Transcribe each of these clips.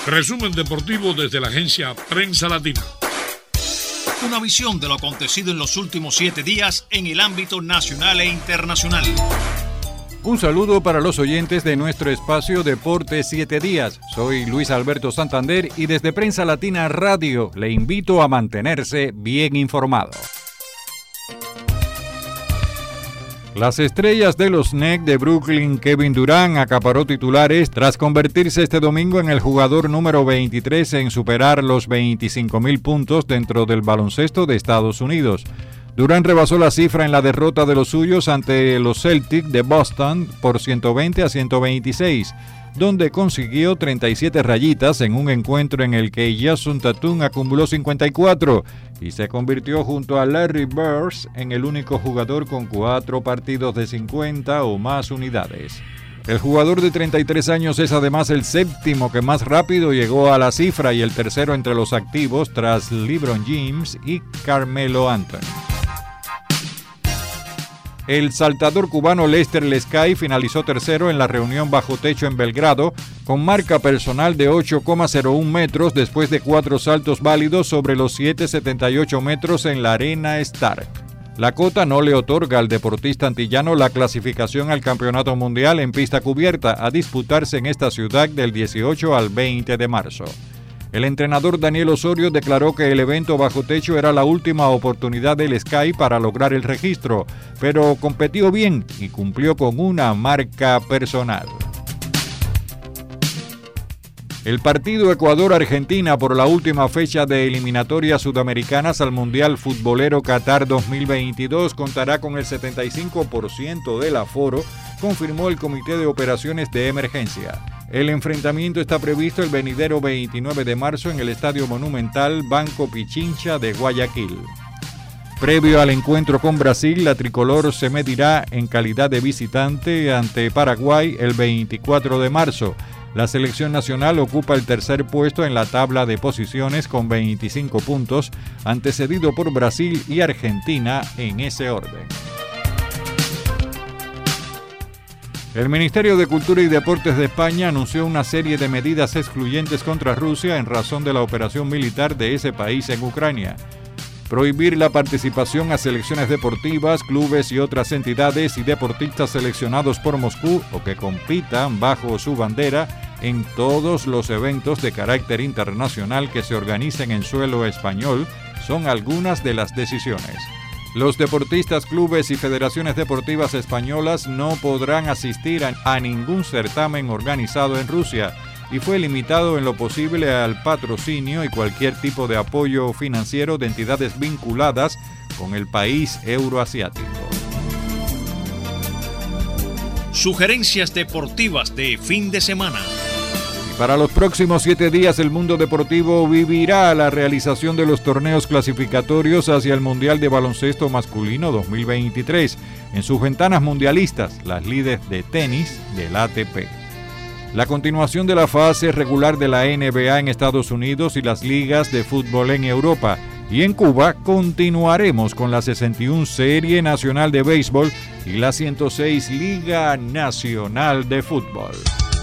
Resumen deportivo desde la agencia Prensa Latina. Una visión de lo acontecido en los últimos 7 días en el ámbito nacional e internacional. Un saludo para los oyentes de nuestro espacio Deportes 7 días. Soy Luis Alberto Santander y desde Prensa Latina Radio le invito a mantenerse bien informado. Las estrellas de los Nets de Brooklyn, Kevin Durant, acaparó titulares tras convertirse este domingo en el jugador número 23 en superar los 25,000 puntos dentro del baloncesto de Estados Unidos. Durant rebasó la cifra en la derrota de los suyos ante los Celtics de Boston por 120-126, donde consiguió 37 rayitas en un encuentro en el que Jason Tatum acumuló 54 y se convirtió junto a Larry Bird en el único jugador con 4 partidos de 50 o más unidades. El jugador de 33 años es además el séptimo que más rápido llegó a la cifra y el tercero entre los activos tras LeBron James y Carmelo Anthony. El saltador cubano Lester Lescay finalizó tercero en la reunión bajo techo en Belgrado con marca personal de 8,01 metros después de 4 saltos válidos sobre los 7,78 metros en la Arena Stark. La cota no le otorga al deportista antillano la clasificación al Campeonato Mundial en pista cubierta a disputarse en esta ciudad del 18 al 20 de marzo. El entrenador Daniel Osorio declaró que el evento bajo techo era la última oportunidad del Sky para lograr el registro, pero competió bien y cumplió con una marca personal. El partido Ecuador-Argentina por la última fecha de eliminatorias sudamericanas al Mundial Futbolero Qatar 2022 contará con el 75% del aforo, confirmó el Comité de Operaciones de Emergencia. El enfrentamiento está previsto el venidero 29 de marzo en el Estadio Monumental Banco Pichincha de Guayaquil. Previo al encuentro con Brasil, la tricolor se medirá en calidad de visitante ante Paraguay el 24 de marzo. La selección nacional ocupa el tercer puesto en la tabla de posiciones con 25 puntos, antecedido por Brasil y Argentina en ese orden. El Ministerio de Cultura y Deportes de España anunció una serie de medidas excluyentes contra Rusia en razón de la operación militar de ese país en Ucrania. Prohibir la participación a selecciones deportivas, clubes y otras entidades y deportistas seleccionados por Moscú o que compitan bajo su bandera en todos los eventos de carácter internacional que se organicen en suelo español son algunas de las decisiones. Los deportistas, clubes y federaciones deportivas españolas no podrán asistir a ningún certamen organizado en Rusia y fue limitado en lo posible al patrocinio y cualquier tipo de apoyo financiero de entidades vinculadas con el país euroasiático. Sugerencias deportivas de fin de semana. Para los próximos 7 días el mundo deportivo vivirá la realización de los torneos clasificatorios hacia el Mundial de Baloncesto Masculino 2023 en sus ventanas mundialistas, las líderes de tenis del ATP. La continuación de la fase regular de la NBA en Estados Unidos y las ligas de fútbol en Europa. Y en Cuba continuaremos con la 61 Serie Nacional de Béisbol y la 106 Liga Nacional de Fútbol.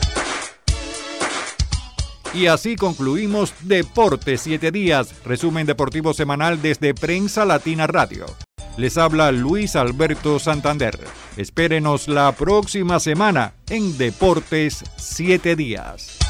Y así concluimos Deportes 7 días, resumen deportivo semanal desde Prensa Latina Radio. Les habla Luis Alberto Santander. Espérenos la próxima semana en Deportes 7 días.